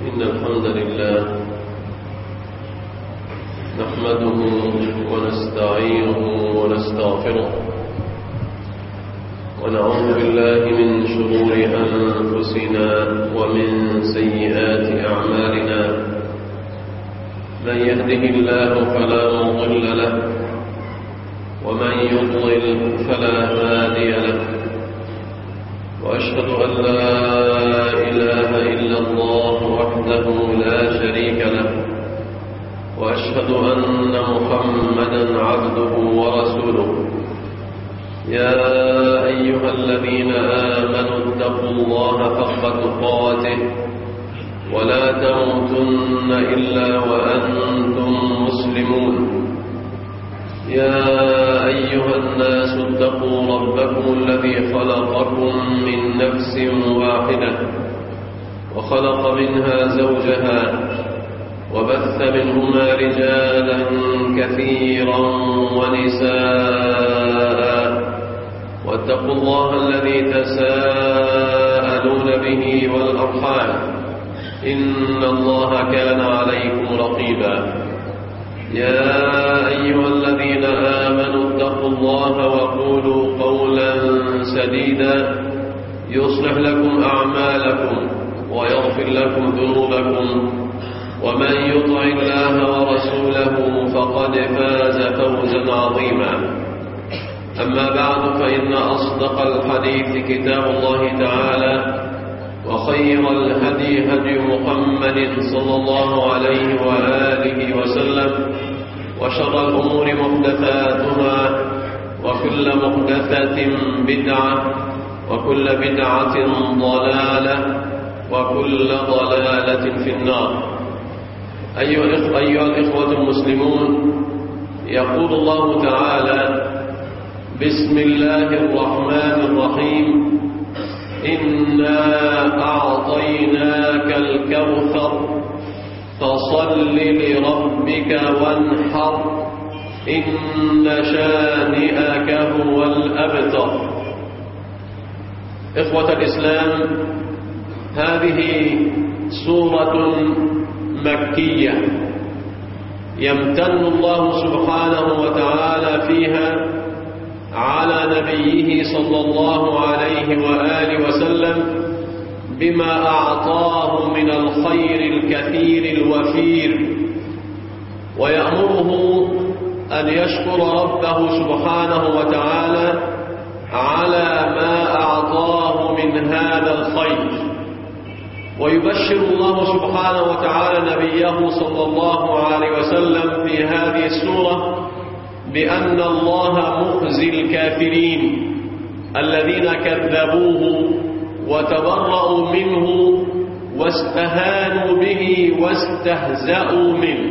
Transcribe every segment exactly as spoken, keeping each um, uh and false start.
إن الحمد لله نحمده ونستعينه ونستغفره ونعوذ بالله من شرور أنفسنا ومن سيئات أعمالنا. من يهده الله فلا مضل له ومن يضلل فلا هادي له، وأشهد أن لا إله إلا الله وحده لا شريك له، وأشهد أن محمدا عبده ورسوله. يا أيها الذين آمنوا اتقوا الله حق تقاته ولا تموتن إلا وأنتم مسلمون. يا أيها الناس اتقوا ربكم الذي خلقكم من نفس واحدة وخلق منها زوجها وبث منهما رجالا كثيرا ونساء، واتقوا الله الذي تساءلون به والأرحام إن الله كان عليكم رقيبا. يا أيها الذين آمنوا اتقوا الله وقولوا قولا سديدا يصلح لكم أعمالكم ويغفر لكم ذنوبكم، ومن يطع الله ورسوله فقد فاز فوزا عظيما. أما بعد، فإن أصدق الحديث كتاب الله تعالى، وخير الهدي هدي محمد صلى الله عليه وآله وسلم، وشر الأمور محدثاتها، وكل محدثة بدعة، وكل بدعة ضلالة، وكل ضلالة في النار. أيها الإخوة المسلمون، يقول الله تعالى: بسم الله الرحمن الرحيم، إنا أعطيناك الكوثر فصل لربك وانحر إن شانئك هو الأبتر. إخوة الإسلام، هذه سورة مكية يمتن الله سبحانه وتعالى فيها على نبيه صلى الله عليه وآله وسلم بما أعطاه من الخير الكثير الوفير، ويأمره أن يشكر ربه سبحانه وتعالى على ما أعطاه من هذا الخير. ويبشر الله سبحانه وتعالى نبيه صلى الله عليه وسلم في هذه السورة بأن الله مخزي الكافرين الذين كذبوه وتبرأوا منه واستهانوا به واستهزأوا منه.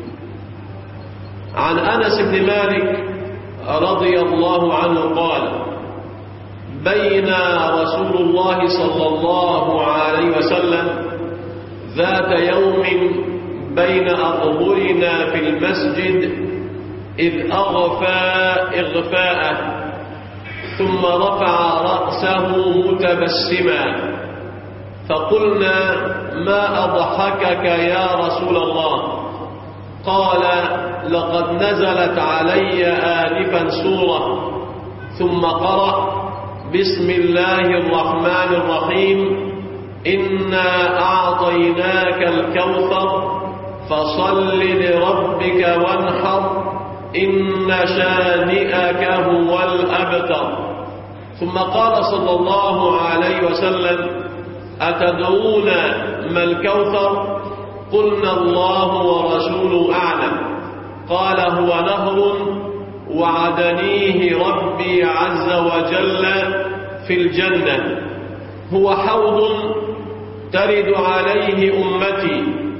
عن أنس بن مالك رضي الله عنه قال: بين رسول الله صلى الله عليه وسلم ذات يوم بين أظهرنا في المسجد إذ أغفى إغفاءه ثم رفع رأسه متبسما، فقلنا: ما أضحكك يا رسول الله؟ قال: لقد نزلت علي آنفا سورة، ثم قرأ: بسم الله الرحمن الرحيم، إنا أعطيناك الكوثر فصل لربك وانحر إن شانئك هو الأبتر. ثم قال صلى الله عليه وسلم: أتدرون ما الكوثر؟ قلنا: الله ورسوله أعلم. قال: هو نهر وعدنيه ربي عز وجل في الجنة، هو حوض ترد عليه أمتي،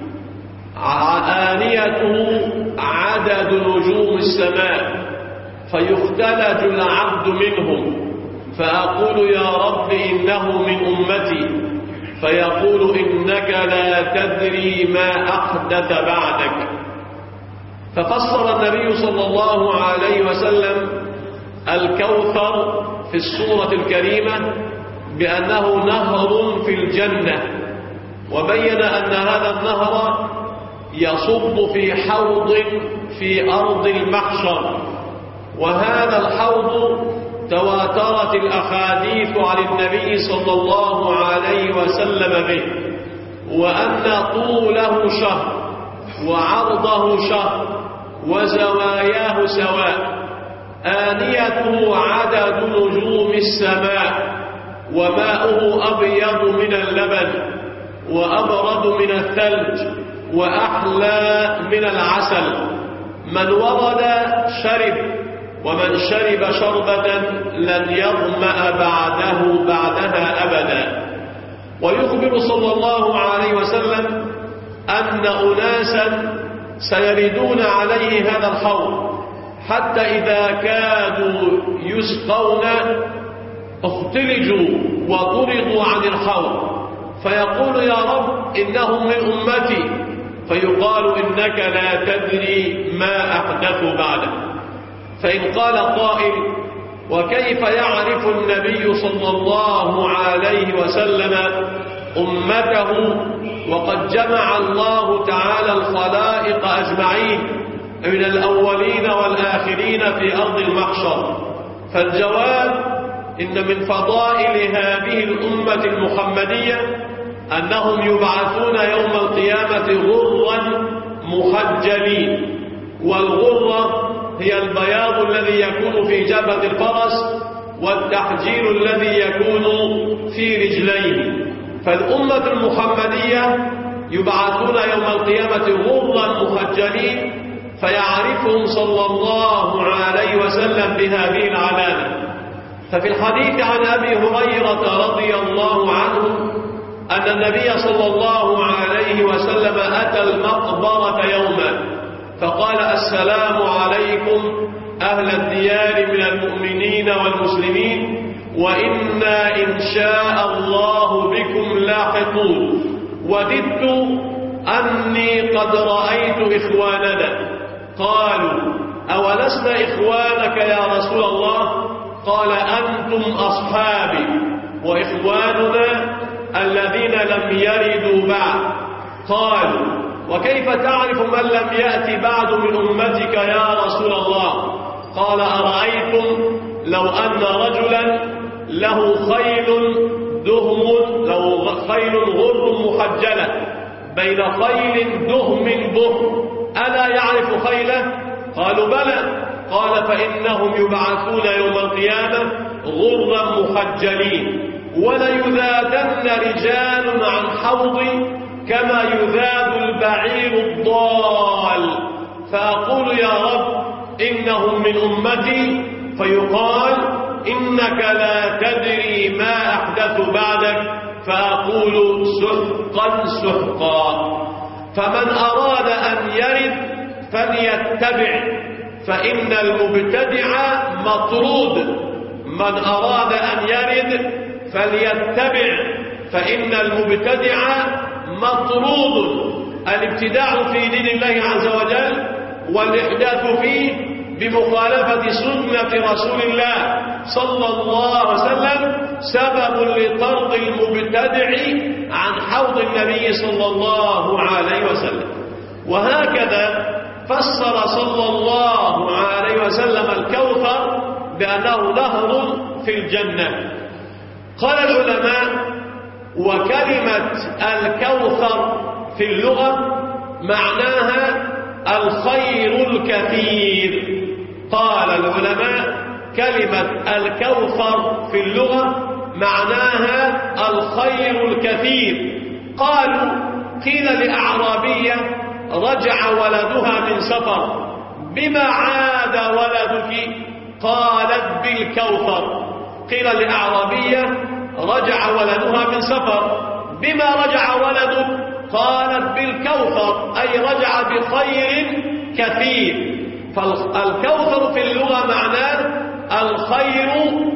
آنيته عدد نجوم السماء، فيختلج العبد منهم، فأقول: يا رب إنه من أمتي، فيقول: إنك لا تدري ما أحدث بعدك. ففسر النبي صلى الله عليه وسلم الكوثر في السورة الكريمة بأنه نهر في الجنة، وبين أن هذا النهر يصب في حوض في أرض المحشر، وهذا الحوض تواترت الأحاديث عن النبي صلى الله عليه وسلم به، وأن طوله شهر وعرضه شهر وزواياه سواء، آنيته عدد نجوم السماء، وماؤه أبيض من اللبن وأبرد من الثلج وأحلى من العسل. من ورد شرب، ومن شرب شربة لن يظمأ بعده بعدها أبدا. ويخبر صلى الله عليه وسلم أن أناسا سيردون عليه هذا الحوض، حتى إذا كادوا يسقون اختلجوا وطردوا عن الحوض، فيقول يا رب إنهم من أمتي، فيقال إنك لا تدري ما أحدثوا بعدك. فإن قال قائل وكيف يعرف النبي صلى الله عليه وسلم أمته وقد جمع الله تعالى الخلائق أجمعين من الأولين والآخرين في أرض المحشر؟ فالجواب إن من فضائل هذه الأمة المحمدية أنهم يبعثون يوم القيامة غرا محجلين، والغرة هي البياض الذي يكون في جبهة الفرس والتحجيل الذي يكون في رجليه. فالأمة المحمدية يبعثون يوم القيامة غرا محجلين، فيعرفهم صلى الله عليه وسلم بهذه العلامة. ففي الحديث عن أبي هريرة رضي الله عنه أن النبي صلى الله عليه وسلم أتى المقبرة يوما فقال السلام عليكم أهل الديار من المؤمنين والمسلمين، وإنا إن شاء الله بكم لاحقون، وددت أني قد رأيت إخواننا. قالوا أولسنا إخوانك يا رسول الله؟ قال أنتم أصحابي وإخواننا الذين لم يردوا بعد. قالوا وكيف تعرف من لم يأتي بعد من أمتك يا رسول الله؟ قال أرأيتم لو أن رجلا له خيل دهم له خيل غر محجلة بين خيل دهم بهم، ألا يعرف خيله؟ قالوا بلى. قال فإنهم يبعثون يوم القيامة غرا محجلين، وليذادن رجال عن حوضي كما يذاد البعير الضال، فأقول يا رب إنهم من أمتي، فيقال إنك لا تدري ما أحدث بعدك، فأقول سحقا سحقا. فمن أراد أن يرد فليتبع، فإن المبتدع مطرود. من أراد أن يرد فليتبع، فإن المبتدع مطرود. الابتداع في دين الله عز وجل والإحداث فيه بمخالفة سنة رسول الله صلى الله عليه وسلم سبب لطرد المبتدع عن حوض النبي صلى الله عليه وسلم. وهكذا فسر صلى الله عليه وسلم الكوثر بأنه نهر في الجنة. قال العلماء وكلمة الكوثر في اللغة معناها الخير الكثير. قال العلماء كلمة الكوثر في اللغة معناها الخير الكثير. قالوا قيل لأعرابية رجع ولدها من سفر بما عاد ولدك؟ قالت بالكوثر. قيل لأعرابية رجع ولدها من سفر بما رجع ولدك؟ قالت بالكوثر، أي رجع بخير كثير. فالكوثر في اللغة معناه الخير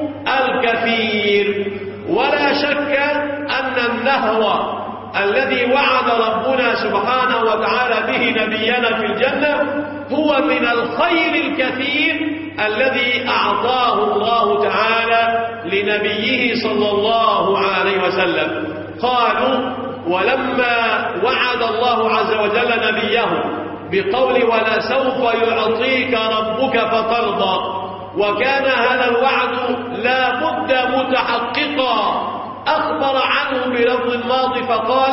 الكثير. ولا شك أن النهر الذي وعد ربنا سبحانه وتعالى به نبينا في الجنة هو من الخير الكثير الذي أعطاه الله تعالى لنبيه صلى الله عليه وسلم. قالوا ولما وعد الله عز وجل نبيه بقول ولا سوف يعطيك ربك فترضى، وكان هذا الوعد لا بد متحققا، أخبر عنه بلفظ الماضي فقال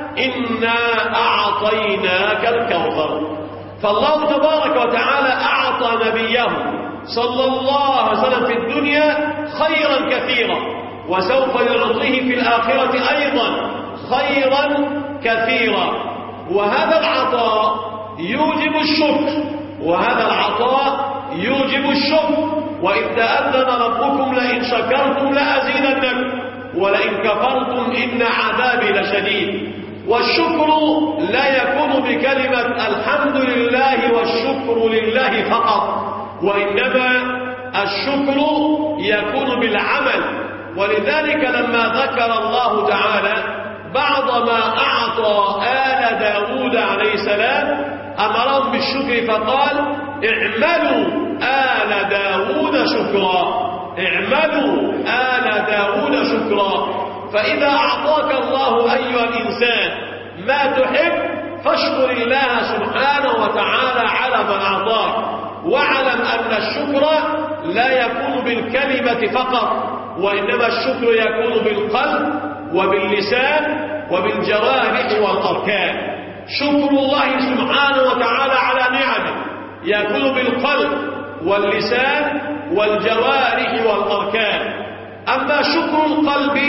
إنا أعطيناك الكوثر. فالله تبارك وتعالى أعطى نبيه صلى الله عليه وسلم في الدنيا خيرا كثيرا، وسوف يعطيه في الآخرة أيضا خيرا كثيرا. وهذا العطاء يوجب الشكر، وهذا العطاء يوجب الشكر. وإذ تأذن ربكم لئن شكرتم لأزيدنكم ولئن كفرتم إن عذابي لشديد. والشكر لا يكون بكلمة الحمد لله والشكر لله فقط، وإنما الشكر يكون بالعمل. ولذلك لما ذكر الله تعالى بعض ما أعطى آل داود عليه السلام أمرهم بالشكر فقال اعملوا آل داود شكرا، اعملوا آل داود شكرا. فإذا أعطاك الله أيها الإنسان ما تحب فاشكر الله سبحانه وتعالى على ما أعطاك، واعلم أن الشكر لا يكون بالكلمة فقط، وإنما الشكر يكون بالقلب وباللسان وبالجوارح والأركان. شكر الله سبحانه وتعالى على نعمه يكون بالقلب واللسان والجوارح والأركان. أما شكر القلب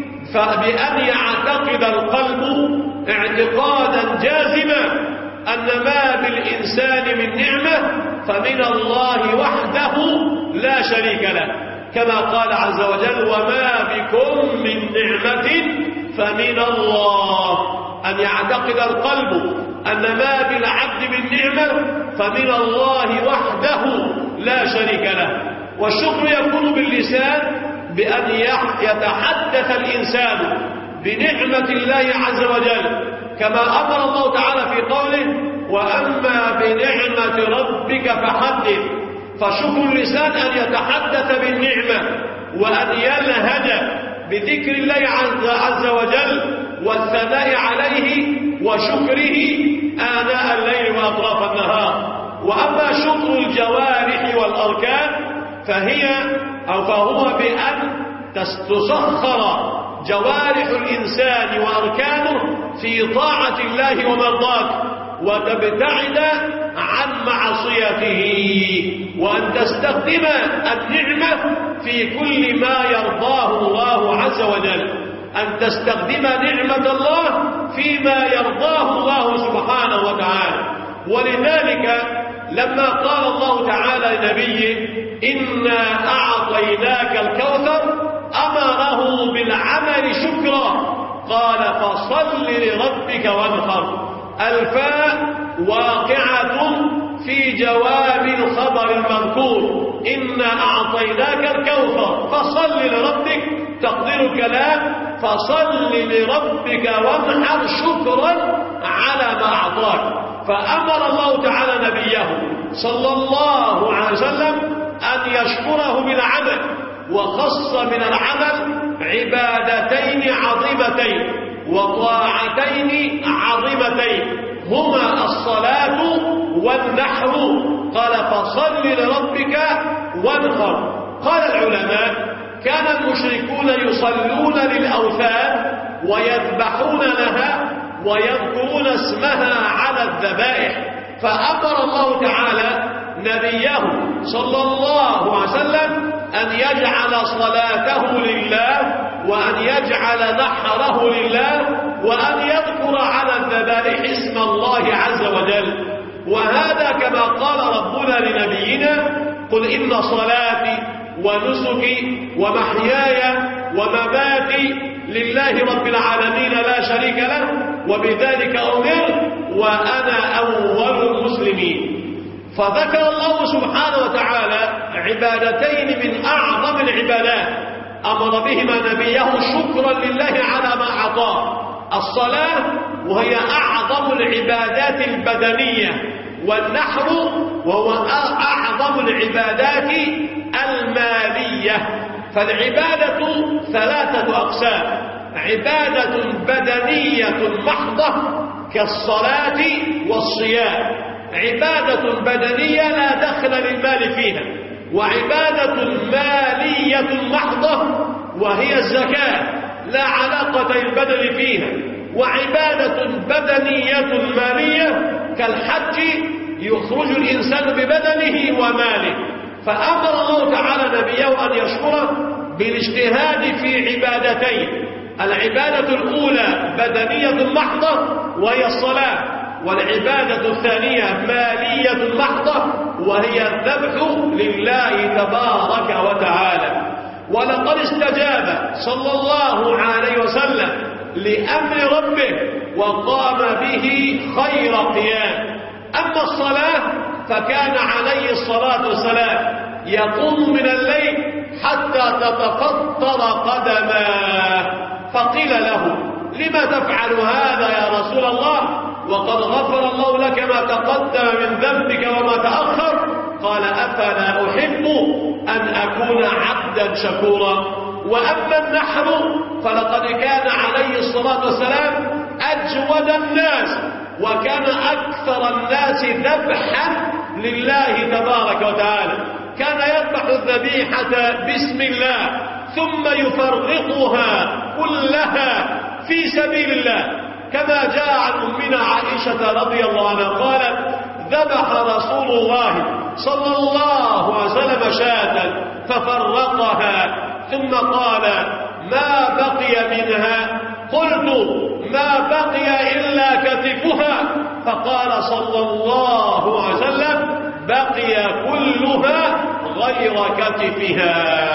فبأن يعتقد القلب اعتقادا جازما أن ما بالإنسان من نعمة فمن الله وحده لا شريك له، كما قال عز وجل وما بكم من نعمة فمن الله. أن يعتقد القلب أن ما بالعبد من نعمة فمن الله وحده لا شريك له. والشكر يكون باللسان بأن يتحدث الإنسان بنعمة الله عز وجل، كما أمر الله تعالى في قوله وأما بنعمة ربك فحدث. فشكر اللسان أن يتحدث بالنعمة وأن يلهج بذكر الله عز وجل والثناء عليه وشكره آناء الليل وأطراف النهار. وأما شكر الجوارح والأركان فهي أو فهو بأن تسخر جوارح الإنسان وأركانه في طاعة الله ومرضاته وتبتعد عن معصيته، وأن تستخدم النعمة في كل ما يرضاه الله عز وجل، أن تستخدم نعمة الله فيما يرضاه الله سبحانه وتعالى. ولذلك لما قال الله تعالى لنبيه إنا أعطيناك الكوثر أمره بالعمل شكرا، قال فصل لربك وانحر. الفاء واقعة في جواب الخبر المذكور إنا أعطيناك الكوثر فصل لربك، تقدير الكلام فصل لربك وانحر شكرا على ما أعطاك. فأمر الله تعالى نبيه صلى الله عليه وسلم أن يشكره بالعمل، وخص من العمل عبادتين عظيمتين وطاعتين عظيمتين هما الصلاة والنحر. قال فصل لربك وانحر. قال العلماء كان المشركون يصلون للأوثان ويذبحون لها ويذكرون اسمها على الذبائح، فأمر الله تعالى نبيه صلى الله عليه وسلم أن يجعل صلاته لله وأن يجعل نحره لله وأن يذكر على الذبائح اسم الله عز وجل. وهذا كما قال ربنا لنبينا قل إن صلاتي ونسكي ومحياي ومماتي لله رب العالمين لا شريك له وبذلك أمرت وأنا أول المسلمين. فذكر الله سبحانه وتعالى عبادتين من أعظم العبادات أمر بهما نبيه شكرا لله على ما أعطاه: الصلاة وهي أعظم العبادات البدنية، والنحر وهو أعظم العبادات المالية. فالعبادة ثلاثة أقسام: عبادة بدنية محضة كالصلاة والصيام، عبادة بدنية لا دخل للمال فيها، وعبادة مالية محضة وهي الزكاة لا علاقة للبدن فيها، وعبادة بدنية مالية كالحج يخرج الإنسان ببدنه وماله. فأمر الله تعالى نبيه أن يشكره بالاجتهاد في عبادتين، العبادة الأولى بدنية محضة وهي الصلاة، والعبادة الثانية مالية محضة وهي الذبح لله تبارك وتعالى. ولقد استجاب صلى الله عليه وسلم لأمر ربه وقام به خير قيام. أما الصلاة فكان عليه الصلاة والسلام يقوم من الليل حتى تتفطر قدماه، فقيل له: لما تفعل هذا يا رسول الله وقد غفر الله لك ما تقدم من ذنبك وما تأخر؟ قال: أفلا أحب أن أكون عبدا شكورا. وأما النحر فلقد كان عليه الصلاة والسلام أجود الناس، وكان أكثر الناس ذبحا لله تبارك وتعالى، كان يذبح الذبيحة بسم الله ثم يفرقها كلها في سبيل الله، كما جاء عن أمنا عائشة رضي الله عنها قالت: ذبح رسول الله صلى الله عليه وسلم شاة ففرقها ثم قال: ما بقي منها؟ قلت: ما بقي إلا كتفها. فقال صلى الله عليه وسلم: بقي كلها غير كتفها.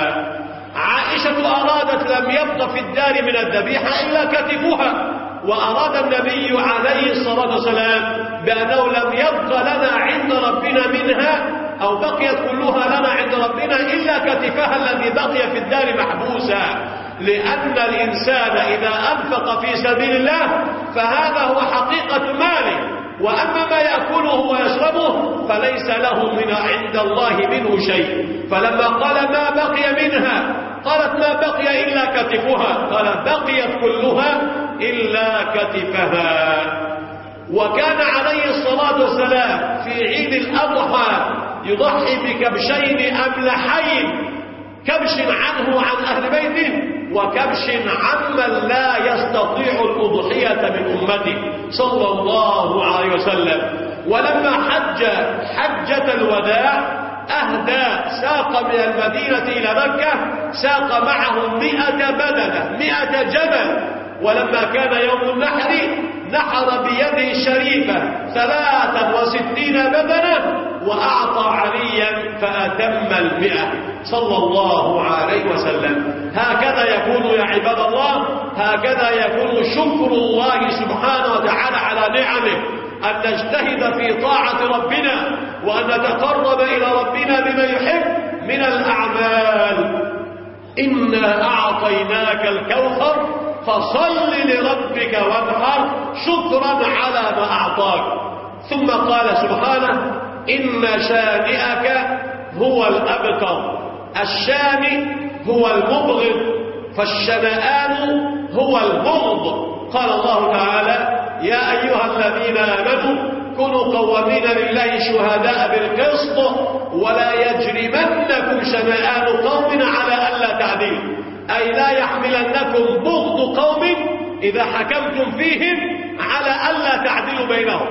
عائشة أرادت لم يبق في الدار من الذبيحة إلا كتفها، وأراد النبي عليه الصلاة والسلام بأنه لم يبق لنا عند ربنا منها أو بقيت كلها لنا عند ربنا إلا كتفها الذي بقي في الدار محبوسا، لأن الإنسان إذا أنفق في سبيل الله فهذا هو حقيقة ماله، وأما ما يأكله ويشربه فليس له من عند الله منه شيء. فلما قال: ما بقي منها؟ قالت: ما بقي إلا كتفها. قال: بقيت كلها إلا كتفها. وكان عليه الصلاة والسلام في عيد الأضحى يضحي بكبشين أملحين، كبش عنه وعن أهل بيته، وكبش عمن لا يستطيع الأضحية من أمته صلى الله عليه وسلم. ولما حج حجة الوداع أهدى ساق من المدينة إلى مكة، ساق معه مئة بدنة مئة جمل. ولما كان يوم النحر نحر بيده الشريفة ثلاثا وستين بدنة وأعطى عليا فأتم المئة صلى الله عليه وسلم. هكذا يكون يا عباد الله، هكذا يكون شكر الله سبحانه وتعالى على نعمه، أن نجتهد في طاعة ربنا وأن نتقرب إلى ربنا بما يحب من الأعمال. إنا أعطيناك الكوثر فصل لربك وانحر شكرا على ما أعطاك. ثم قال سبحانه: إن شانئك هو الأبتر. الشانئ هو المبغض، فالشنآن هو البغض. قال الله تعالى: يا أيها الذين آمنوا كونوا قوامين لله شهداء بالقسط ولا يجرمنكم شنآن قوم على ألا تعدلوا، أي لا يحملنكم بغض قوم إذا حكمتم فيهم على ألا تعدلوا بينهم.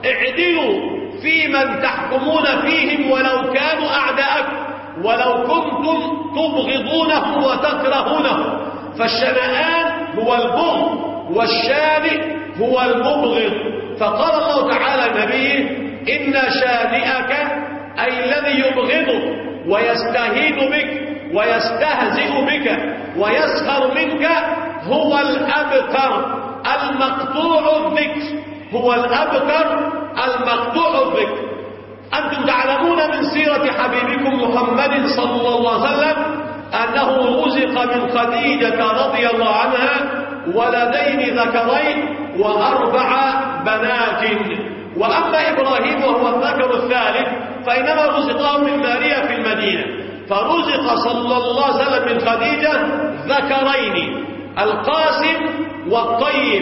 اعدلوا في من تحكمون فيهم ولو كانوا أعداءكم، ولو كنتم تبغضونهم وتكرهونهم. فالشنآن هو البغض والشانئ هو المبغض. فقال الله تعالى لنبيه: إن شانئك أي الذي يبغضك ويستهين بك ويستهزئ بك ويسخر منك هو الأبتر المقطوع الذكر، هو الأبتر المقطوع الذكر. أنتم تعلمون من سيرة حبيبكم محمد صلى الله عليه وسلم أنه رزق من خديجة رضي الله عنها ولدين ذكرين وأربع بنات. وأما إبراهيم وهو الذكر الثالث فإنما رزقه من ماريا في المدينة، فرزق صلى الله عليه وسلم من خديجة ذكرين، القاسم والطيب.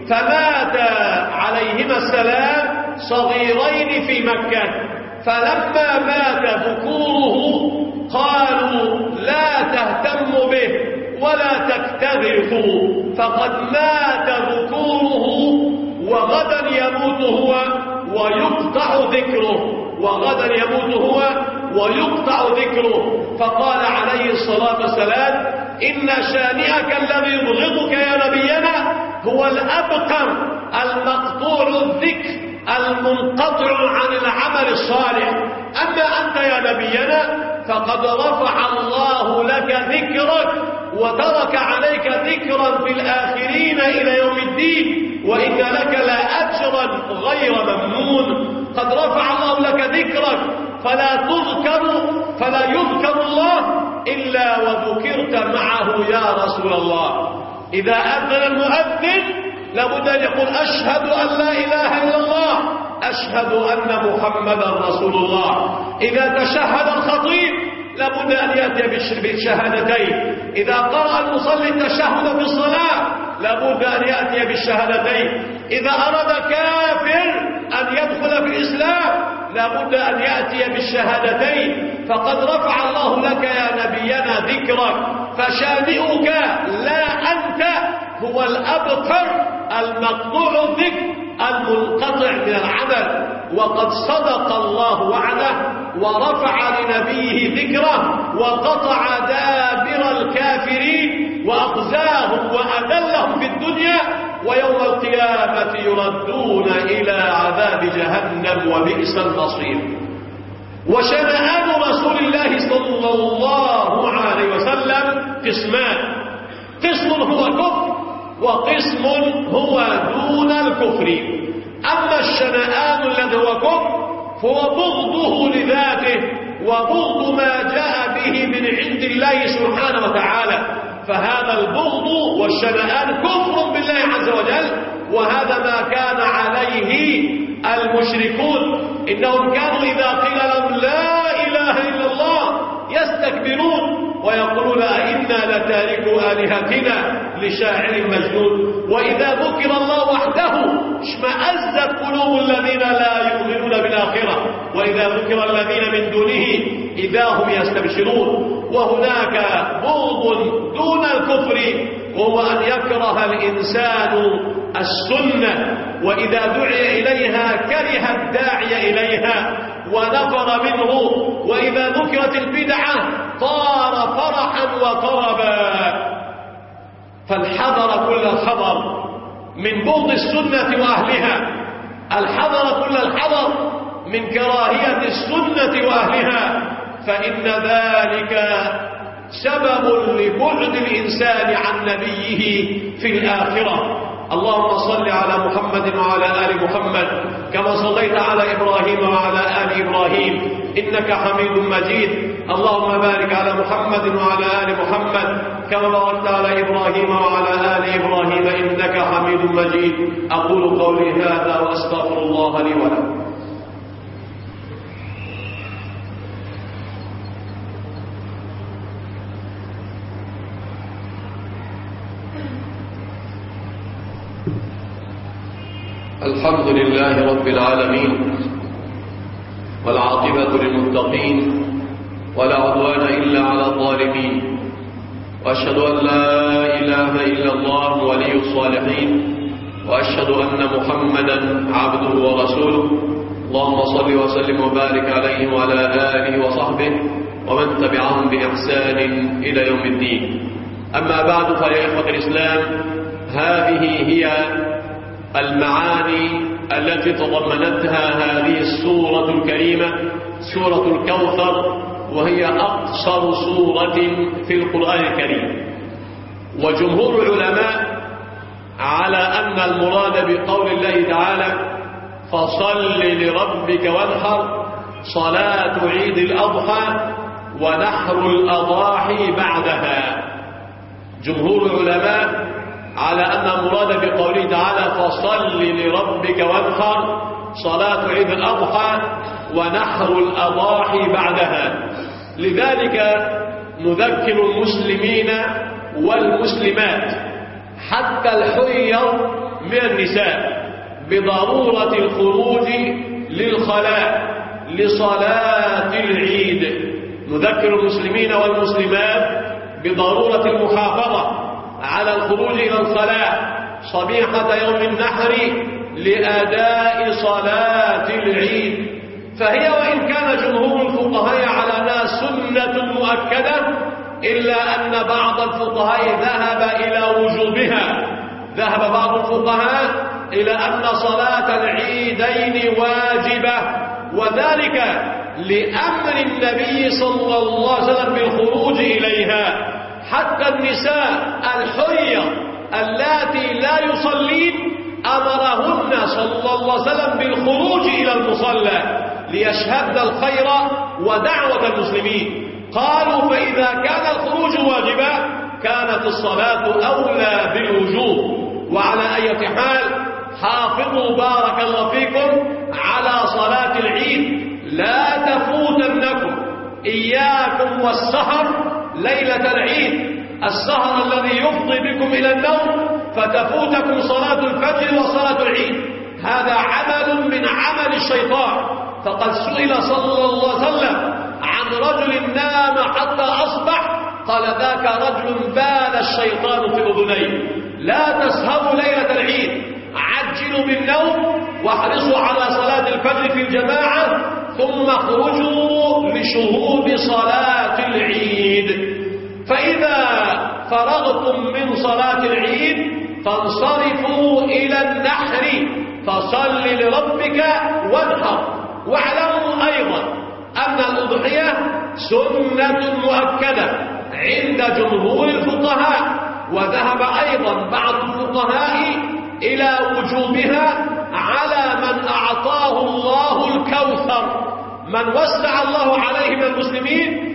فمات عليهما السلام صغيرين في مكة، فلما مات ذكوره قالوا لا تهتموا به ولا تكترثوا، فقد مات ذكوره وغدا يموت هو ويقطع ذكره، وغدا يموت هو ويقطع ذكره. فقال عليه الصلاة والسلام إن شانئك الذي يبغضك يا نبينا هو الأبتر المقطوع الذكر المنقطع عن العمل الصالح، أما أنت يا نبينا فقد رفع الله لك ذكرك وترك عليك ذكرا في الآخرين إلى يوم الدين، وإن لك لا أجرا غير ممنون. قد رفع الله لك ذكرك فلا تذكر فلا يذكر الله إلا وذكرت معه يا رسول الله. إذا أذن المؤذن لابد أن يقول أشهد أن لا إله إلا الله، أشهد أن محمدا رسول الله. إذا تشهد الخطيب لابد أن يأتي بالشهادتين. إذا قرأ المصلي التشهد في الصلاة لابد أن يأتي بالشهادتين. إذا أراد كافر أن يدخل في الإسلام لابد أن يأتي بالشهادتين. فقد رفع الله لك يا نبينا ذكرك، فشانئك لا أنت هو الأبتر المقطوع الذكر المنقطع من العمل. وقد صدق الله وعده ورفع لنبيه ذكره وقطع دابر الكافرين وأخزاهم وأذلهم في الدنيا، ويوم القيامة يردون إلى عذاب جهنم وبئس المصير. وشنآن رسول الله صلى الله عليه وسلم قسمان، قسم هو كفر وقسم هو دون الكفر. أما الشنآن الذي هو كفر فهو بغضه لذاته وبغض ما جاء به من عند الله سبحانه وتعالى، فهذا البغض والشنآن كفر بالله عز وجل، وهذا ما كان عليه المشركون. إنهم كانوا إذا قيل لهم لا إله إلا الله يستكبرون ويقولون أئنا لتاركو آلهتنا لشاعر مجنون. وإذا ذكر الله وحده اشمأزت قلوب الذين لا يؤمنون بالآخرة، وإذا ذكر الذين من دونه إذا هم يستبشرون. وهناك بغض دون الكفر وهو أن يكره الإنسان السنة، وإذا دعي إليها كره الداعي إليها ونفر منه، وإذا ذكرت البدعة طار فرحا وطربا. فالحذر كل الحذر من بغض السنة وأهلها، الحذر كل الحذر من كراهية السنة وأهلها، فإن ذلك سبب لبعد الإنسان عن نبيه في الآخرة. اللهم صل على محمد وعلى آل محمد كما صليت على إبراهيم وعلى آل إبراهيم إنك حميد مجيد. اللهم بارك على محمد وعلى آل محمد كما باركت على إبراهيم وعلى آل إبراهيم إنك حميد مجيد. أقول قولي هذا وأستغفر الله لي ولكم. الحمد لله رب العالمين، والعاقبة للمتقين، ولا عدوان إلا على الظالمين، وأشهد أن لا إله إلا الله ولي الصالحين، وأشهد أن محمدا عبده ورسوله. اللهم صل وسلم وبارك عليه وعلى آله وصحبه ومن تبعهم بإحسان إلى يوم الدين. أما بعد، فيا إخوة الإسلام، هذه هي المعاني التي تضمنتها هذه السورة الكريمة، سورة الكوثر، وهي أقصر سورة في القرآن الكريم. وجمهور العلماء على أن المراد بقول الله تعالى فصل لربك وانحر صلاة عيد الأضحى ونحر الأضاحي بعدها. جمهور العلماء على أن المراد بقوله تعالى فصل لربك وانحر صلاة عيد الأضحى ونحر الأضاحي بعدها. لذلك نذكر المسلمين والمسلمات حتى الحير من النساء بضرورة الخروج للخلاء لصلاة العيد. نذكر المسلمين والمسلمات بضرورة المحافظة على الخروج إلى الخلاء صبيحة يوم النحر لأداء صلاة العيد، فهي وإن كان جمهور الفقهاء على أنها سنة مؤكدة إلا أن بعض الفقهاء ذهب إلى وجوبها. ذهب بعض الفقهاء إلى أن صلاة العيدين واجبة، وذلك لأمر النبي صلى الله عليه وسلم بالخروج إليها. حتى النساء الحية اللاتي لا يصلين أمرهن صلى الله عليه وسلم بالخروج إلى المصلى ليشهدن الخير ودعوة المسلمين. قالوا فإذا كان الخروج واجبا كانت الصلاة أولى بالوجوب. وعلى أي حال حافظوا بارك الله فيكم على صلاة العيد، لا تفوتنكم، إياكم والسهر ليلة العيد، السهر الذي يفضي بكم إلى النوم فتفوتكم صلاة الفجر وصلاة العيد. هذا عمل من عمل الشيطان، فقد سئل صلى الله عليه وسلم عن رجل نام حتى أصبح قال ذاك رجل بال الشيطان في أذنيه. لا تسهروا ليلة العيد، عجلوا بالنوم واحرصوا على صلاة الفجر في الجماعة، ثم اخرجوا لشهود صلاة العيد. فإذا فرغتم من صلاة العيد فانصرفوا إلى النحر فصل لربك وانحر. واعلموا أيضا أن الأضحية سنة مؤكدة عند جمهور الفقهاء، وذهب أيضا بعض الفقهاء إلى وجوبها على من أعطاه الله الكوثر. من وسع الله عليه من المسلمين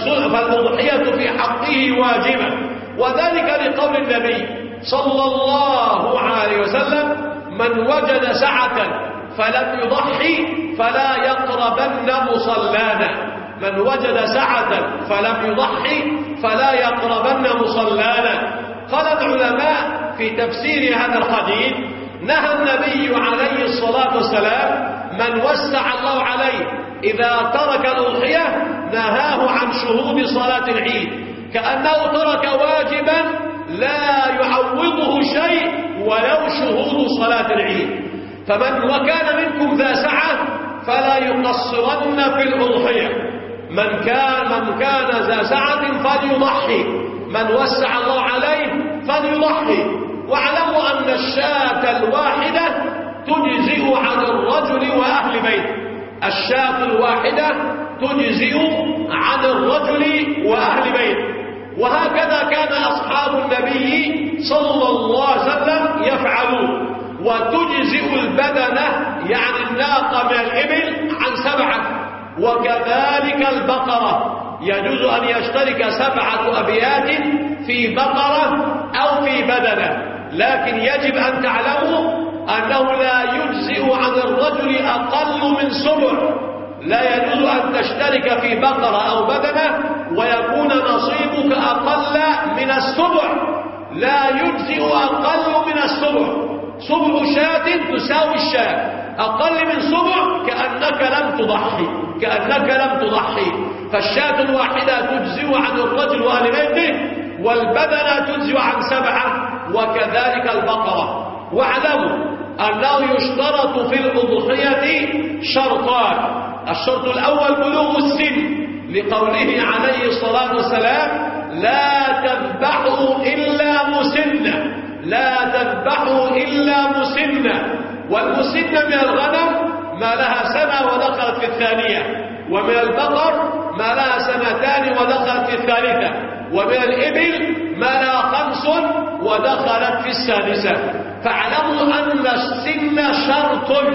فالأضحية في حقه واجبة، وذلك لقول النبي صلى الله عليه وسلم من وجد سعة فلم يضحي فلا يقربن مصلانا. من وجد سعة فلم يضحي فلا يقربن مصلانا. قال العلماء في تفسير هذا الحديث نهى النبي عليه الصلاة والسلام من وسع الله عليه إذا ترك الأضحية نهاه عن شهود صلاة العيد، كأنه ترك واجبا لا يعوضه شيء ولو شهود صلاة العيد. فمن وكان منكم ذا سعة فلا يقصرن في الأضحية. من كان من كان ذا سعة فليضحي، من وسع الله عليه فليضحي. واعلموا أن الشاة الواحدة تجزئ عن الرجل وأهل بيته. الشاة الواحدة تجزئ عن الرجل وأهل بيته، وهكذا كان أصحاب النبي صلى الله عليه وسلم يفعلون. وتجزئ البدنة يعني الناقة من الإبل عن سبعة، وكذلك البقرة يجوز أن يشترك سبعة أبيات في بقرة أو في بدنة، لكن يجب أن تعلموا أنه لا يجزئ عن الرجل أقل من سبع. لا يجوز أن تشترك في بقرة أو بدنة ويكون نصيبك أقل من السبع، لا يجزئ أقل من السبع. سبع شاة تساوي الشاة، أقل من سبع كأنك لم تضحي، كأنك لم تضحي. فالشاة الواحدة تجزئ عن الرجل وأهل بيته، والبدنة تجزئ عن سبعة، وكذلك البقرة. واعلموا أنه يشترط في الأضحية شرطان. الشرط الأول بلوغ السن، لقوله عليه الصلاة والسلام لا تذبحوا إلا مسنة، لا تذبحوا إلا مسنة. والمسنة من الغنم ما لها سنة ودخلت في الثانية، ومن البقر ما لها سنتان ودخلت في الثالثة، ومن الإبل ما لها خمس ودخلت في السادسة. فاعلموا أن السن شرط،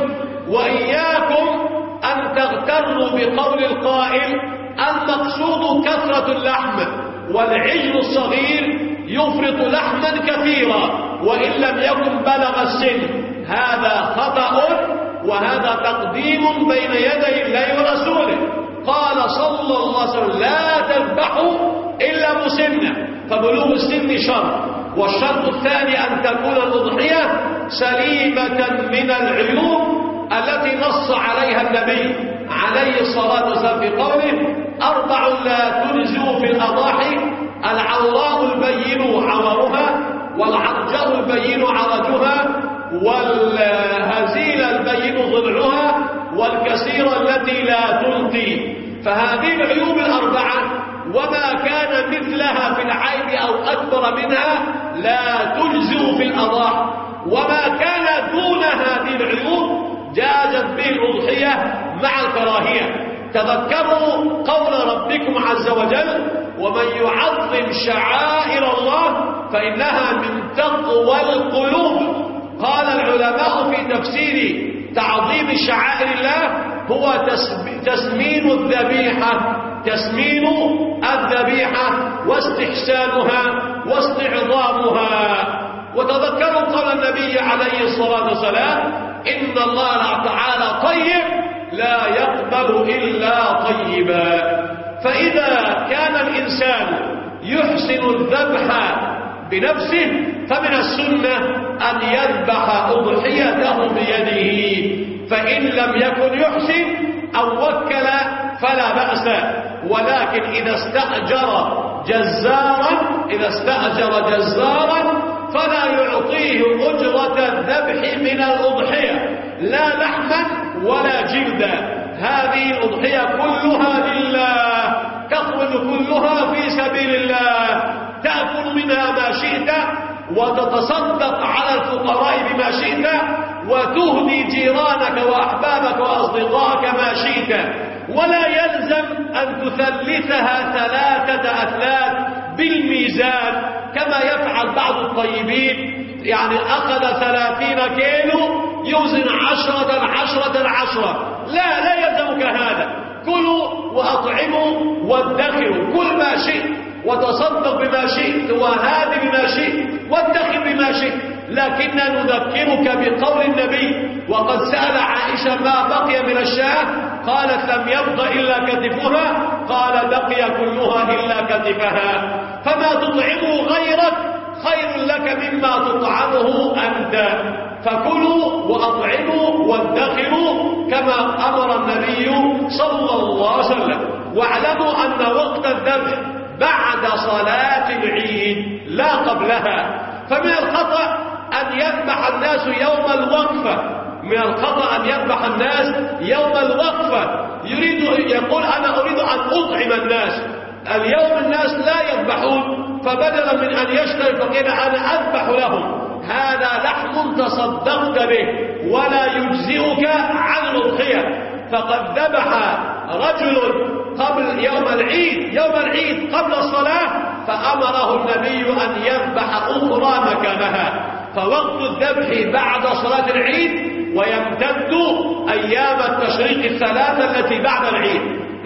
وإياكم أن تغتروا بقول القائل المقصود كثرة اللحم، والعجل الصغير يفرط لحما كثيرا وإن لم يكن بلغ السن. هذا خطأ، وهذا تقديم بين يدي الله ورسوله. قال صلى الله عليه وسلم لا تذبحوا إلا مسنة، فبلوغ السن شرط. والشرط الثاني أن تكون الأضحية سليمة من العيوب التي نص عليها النبي عليه الصلاة والسلام في قوله أربع لا تنزو في الأضاحي: العوراء البين عورها، والعرجاء البين عرجها، والهزيل البين ضلعها، والكسيرة التي لا تلقي. فهذه العيوب الأربعة وما كان مثلها في العيب أو أكبر منها لا تجزئ في الأضاحي، وما كان دون هذه العيوب جازت به الأضحية مع الكراهية. تذكروا قول ربكم عز وجل: ومن يعظم شعائر الله فإنها من تقوى القلوب. قال العلماء في تفسير تعظيم شعائر الله هو تسمين الذبيحة، تسمين الذبيحة واستحسانها واستعظامها. وتذكروا قول النبي عليه الصلاة والسلام: إن الله تعالى طيب لا يقبل إلا طيبا. فإذا كان الإنسان يحسن الذبح بنفسه فمن السنة أن يذبح أضحيته بيده، فإن لم يكن يحسن أو وكل فلا بأس. ولكن إذا استأجر جزارا إذا استأجر جزارا فلا يعطيه أجرة الذبح من الأضحية، لا لحما ولا جلدا. هذه الأضحية كلها لله، تخرج كلها في سبيل الله، تأكل منها ما شئت وتتصدق على الفقراء بما شئت، وتهدي جيرانك وأحبابك وأصدقائك ما شئت. ولا يلزم أن تثلثها ثلاثة أثلاث بالميزان كما يفعل بعض الطيبين، يعني أخذ ثلاثين كيلو يوزن عشرة عشرة عشرة. لا لا يلزمك هذا. كلوا وأطعموا وادخروا، كل ما شئت وتصدق بما شئت وهذه بما شئت وادخر بما شئت. لكننا نذكرك بقول النبي: وقد سأل عائشة ما بقي من الشاة؟ قالت: لم يبق إلا كتفها. قال: بقي كلها إلا كتفها. فما تطعمه غيرك خير لك مما تطعمه أنت. فكلوا وأطعموا وادخروا كما أمر النبي صلى الله عليه وسلم. واعلموا أن وقت الذبح بعد صلاة العيد لا قبلها. فمن الخطأ أن يذبح الناس يوم الوقفة، من الخطأ أن يذبح الناس يوم الوقفة، يريد يقول: أنا أريد أن أطعم الناس. اليوم الناس لا يذبحون، فبدلا من أن يشتري فقيل أنا أذبح لهم. هذا لحم تصدقت به ولا يجزئك عن الأضحية. فقد ذبح رجل قبل يوم العيد يوم العيد قبل الصلاة، فأمره النبي أن يذبح أخرى مكانها. فوقت الذبح بعد صلاة العيد، ويمتد أيام التشريق الثلاثة التي بعد العيد.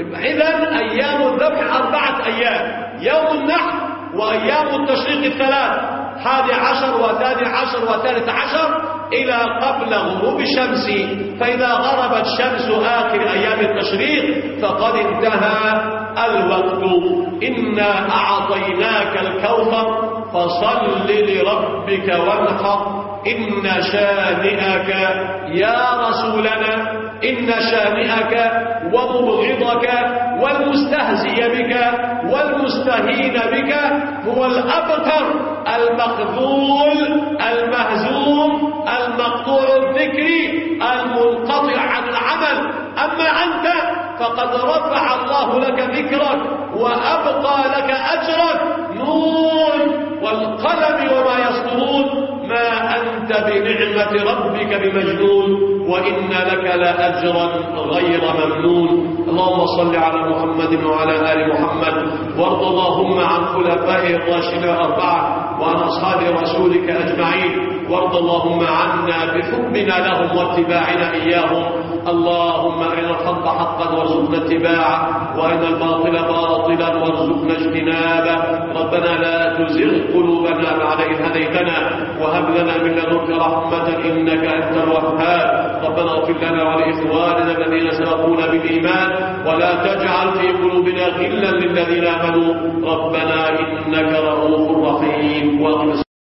إذن أيام الذبح أربعة أيام: يوم النحر وأيام التشريق الثلاث، حادي عشر وثاني عشر وثالث عشر، إلى قبل غروب الشمس. فإذا غربت شمس آخر أيام التشريق فقد انتهى الوقت. إنا أعطيناك الكوثر فصل لربك وانحر إن شانئك يا رسولنا إن شانئك ومبغضك والمستهزي بك والمستهين بك هو الأبتر المخذول المهزوم المقطوع الذكر المنقطع عن العمل. أما أنت فقد رفع الله لك ذكرك وأبقى لك أجرك. نون والقلم وما يسطرون ما أنت بنعمة ربك بمجنون وإن لك لأجرا غير ممنون. اللهم صل على محمد وعلى آل محمد، وارض اللهم عن خلفائه الراشدين الأربعة وعن أصحاب رسولك أجمعين، وارض اللهم عنا بحبنا لهم واتباعنا إياهم. اللهم أرنا الحق حقا وارزقنا اتباعه، وأرنا الباطل باطلا وارزقنا اجتنابه. ربنا لا تزغ قلوبنا بعد إذ هديتنا وهب لنا من لدنك رحمة إنك أنت الوهاب. ربنا اغفر لنا ولإخواننا الذين سبقونا بالإيمان ولا تجعل في قلوبنا غلا للذين آمنوا ربنا إنك رؤوف رحيم.